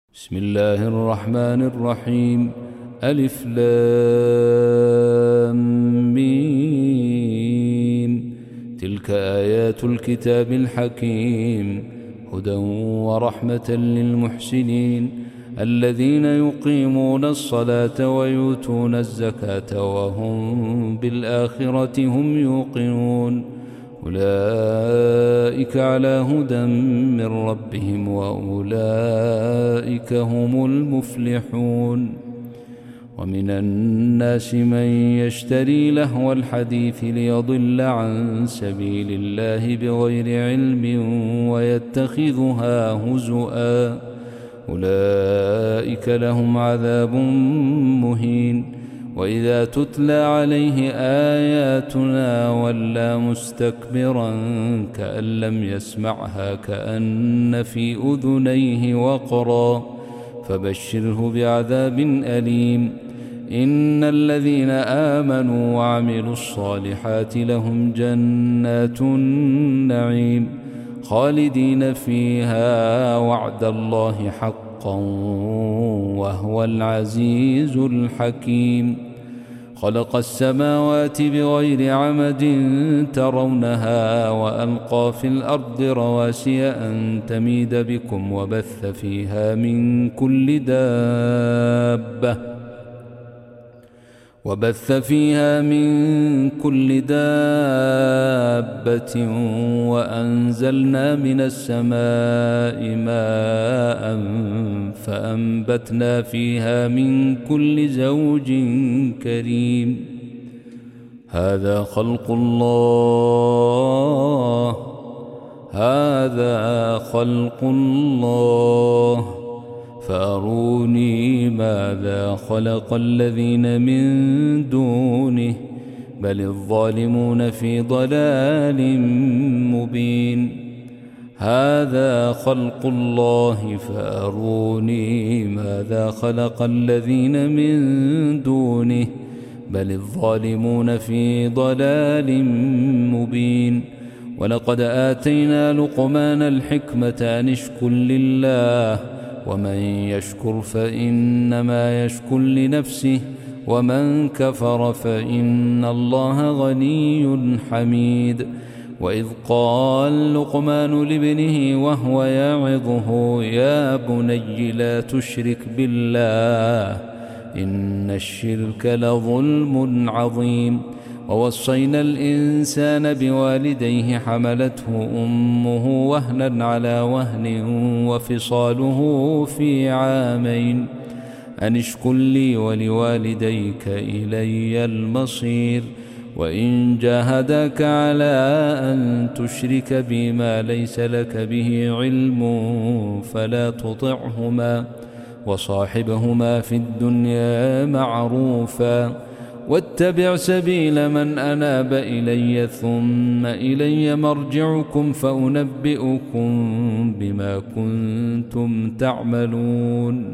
بسم الله الرحمن الرحيم. ألف لام ميم. تلك آيات الكتاب الحكيم، هدى ورحمة للمحسنين الذين يقيمون الصلاة ويؤتون الزكاة وهم بالآخرة هم يوقنون. أولئك على هدى من ربهم وأولئك هم المفلحون. ومن الناس من يشتري لهو الحديث ليضل عن سبيل الله بغير علم ويتخذها هزؤا، أولئك لهم عذاب مهين. وإذا تتلى عليه آياتنا ولى مستكبرا كأن لم يسمعها كأن في أذنيه وقرا، فبشره بعذاب أليم. إن الذين آمنوا وعملوا الصالحات لهم جنات النعيم خالدين فيها وعد الله حقا وهو العزيز الحكيم. خلق السماوات بغير عمد ترونها وألقى في الأرض رواسي أن تميد بكم وبث فيها من كل دابة وأنزلنا من السماء ماء فأنبتنا فيها من كل زوج كريم. هذا خلق الله فأروني ماذا خلق الذين من دونه بل الظالمون في ضلال مبين. هذا خلق الله فأروني ماذا خلق الذين من دونه بل الظالمون في ضلال مبين. ولقد آتينا لقمان الحكمة أن اشكر لله ومن يشكر فإنما يشكر لنفسه ومن كفر فإن الله غني حميد. وإذ قال لقمان لابنه وهو يعظه يا بني لا تشرك بالله إن الشرك لظلم عظيم. ووصينا الإنسان بوالديه حملته أمه وهنا على وهن وفصاله في عامين أن اشكر لي ولوالديك إلي المصير. وإن جاهداك على أن تشرك بما ليس لك به علم فلا تطعهما وصاحبهما في الدنيا معروفا واتبع سبيل من أناب إلي ثم إلي مرجعكم فأنبئكم بما كنتم تعملون.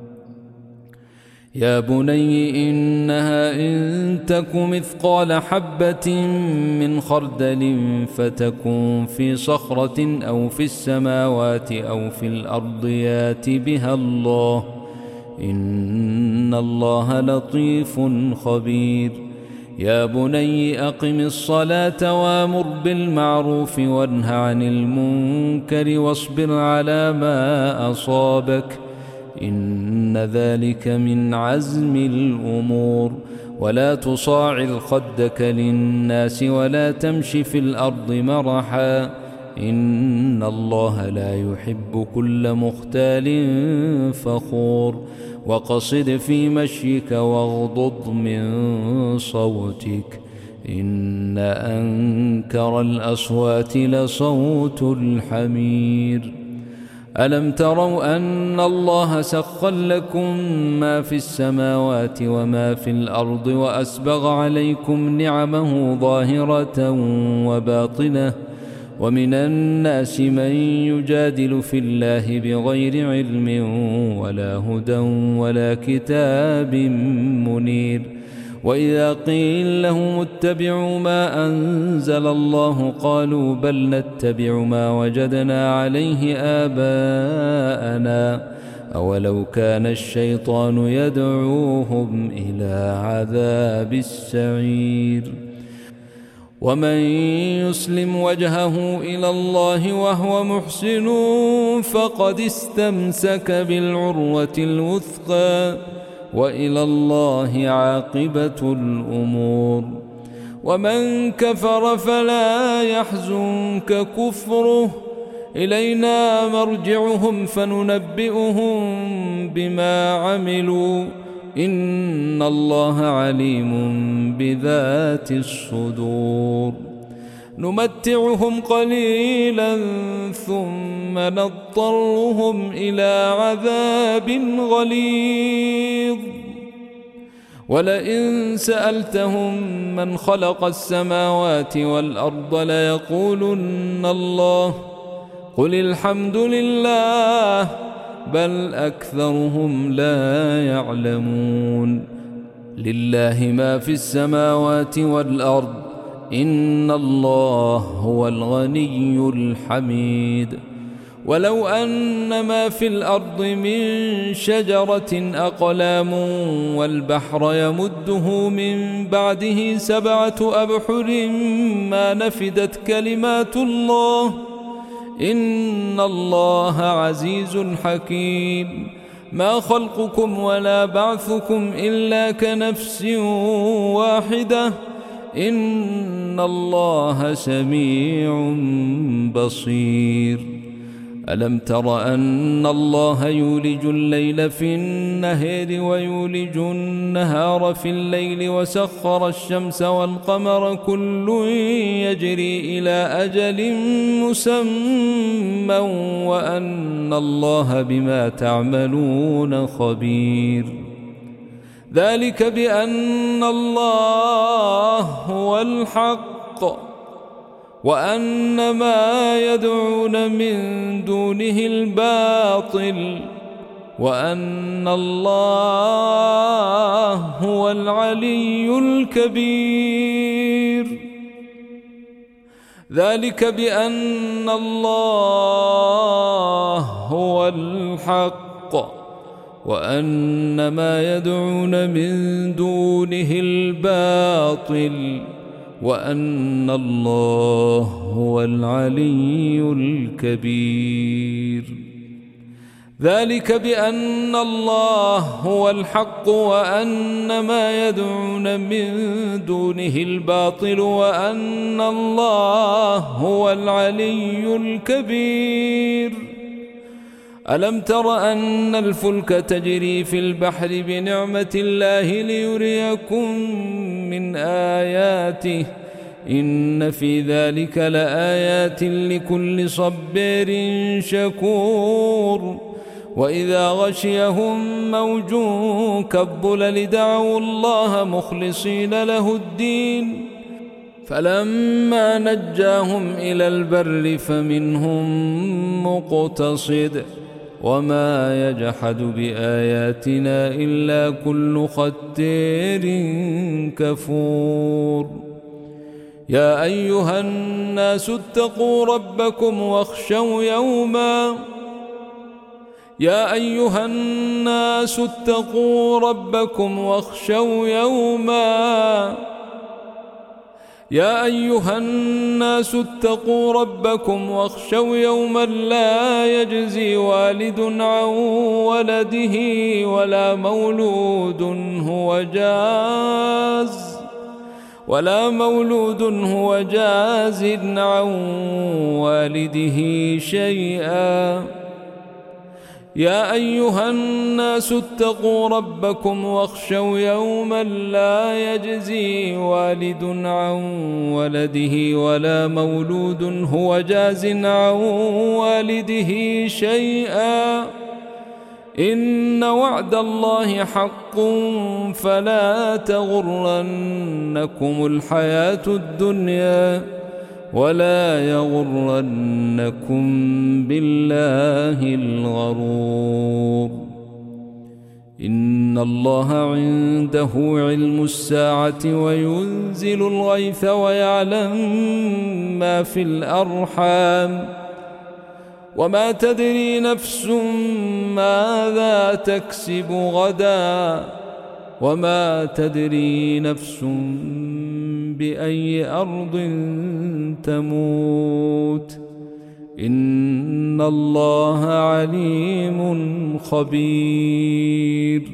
يا بني إنها إن تك مثقال حبة من خردل فتكن في صخرة أو في السماوات أو في الأرض يات بها الله إن الله لطيف خبير. يا بني أقم الصلاة وامر بالمعروف وانه عن المنكر واصبر على ما أصابك إن ذلك من عزم الأمور. ولا تصاعر خدك للناس ولا تمش في الأرض مرحا إن الله لا يحب كل مختال فخور. وقصد في مشيك واغضض من صوتك إن أنكر الأصوات لصوت الحمير. ألم تروا أن الله سخر لكم ما في السماوات وما في الأرض وأسبغ عليكم نعمه ظاهرة وباطنة ومن الناس من يجادل في الله بغير علم ولا هدى ولا كتاب منير. وإذا قيل لهم اتبعوا ما أنزل الله قالوا بل نتبع ما وجدنا عليه آباءنا أولو كان الشيطان يدعوهم إلى عذاب السعير. ومن يسلم وجهه إلى الله وهو محسن فقد استمسك بالعروة الوثقى وإلى الله عاقبة الأمور. ومن كفر فلا يحزنك كفره، إلينا مرجعهم فننبئهم بما عملوا، إن الله عليم بذات الصدور. نمتعهم قليلا ثم نضطرهم إلى عذاب غليظ. ولئن سألتهم من خلق السماوات والأرض ليقولن الله، قل الحمد لله بل أكثرهم لا يعلمون. لله ما في السماوات والأرض، إن الله هو الغني الحميد. ولو أن ما في الأرض من شجرة أقلام والبحر يمده من بعده 7 أبحر ما نفدت كلمات الله، إن الله عزيز حكيم. ما خلقكم ولا بعثكم إلا كنفس واحدة، إن الله سميع بصير. ألم تر أن الله يولج الليل في النهار ويولج النهار في الليل وسخر الشمس والقمر كل يجري إلى أجل مسمى وأن الله بما تعملون خبير. ذلك بأن الله هو الحق وأن ما يدعون من دونه الباطل وأن الله هو العلي الكبير. ذلك بأن الله هو الحق وأن ما يدعون من دونه الباطل وأن الله هو العلي الكبير. ذلك بأن الله هو الحق وأن ما يدعون من دونه الباطل وأن الله هو العلي الكبير. ألم تر أن الفلك تجري في البحر بنعمة الله ليريكم من آياته، إن في ذلك لآيات لكل صبار شكور. وإذا غشيهم موج كالظلل دعوا الله مخلصين له الدين، فلما نجاهم إلى البر فمنهم مقتصد، وما يجحد بآياتنا إلا كل ختار كفور. يا أيها الناس اتقوا ربكم واخشوا يوما لا يجزي والد عن ولده ولا مولود هو جاز عن والده شيئا. يا أيها الناس اتقوا ربكم واخشوا يوما لا يجزي والد عن ولده ولا مولود هو جاز عن والده شيئا. إن وعد الله حق فلا تغرنكم الحياة الدنيا ولا يغرنكم بالله الغرور. إن الله عنده علم الساعة وينزل الغيث ويعلم ما في الأرحام وما تدري نفس ماذا تكسب غدا وما تدري نفس بأي أرض تموت إن الله عليم خبير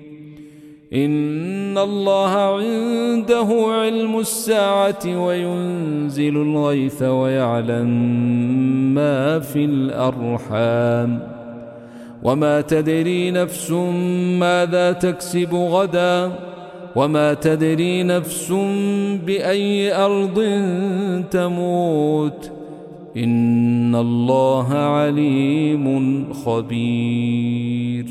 إن الله عنده علم الساعة وينزل الغيث ويعلم ما في الأرحام وما تدري نفس ماذا تكسب غدا وما تدري نفس بأي أرض تموت إن الله عليم خبير